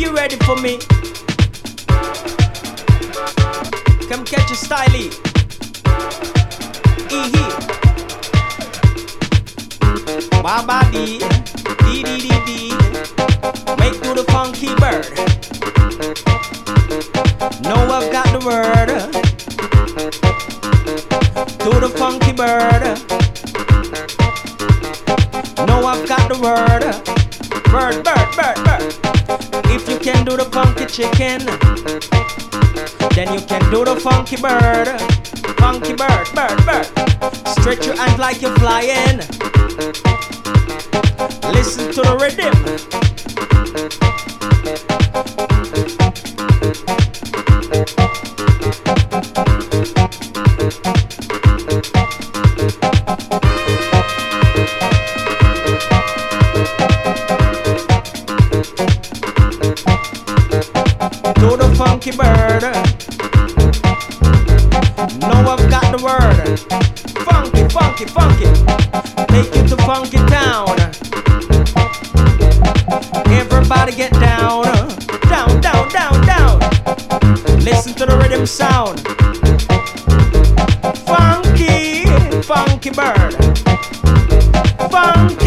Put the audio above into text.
you ready for me? Come catch a style. Baba dee, dee dee dee dee. Make to the funky bird. Know I've got the word. To the funky bird. Know I've got the word. Bird, bird, bird, bird. If you can do the funky chicken, then you can do the funky bird. Funky bird, bird, bird. Stretch your hands like you're flying. Listen to the rhythm. To the funky bird. Know I've got the word. Funky, funky, funky. Take you to funky town. Everybody get down. Down, down, down, down. Listen to the rhythm sound. Funky, funky bird. Funky.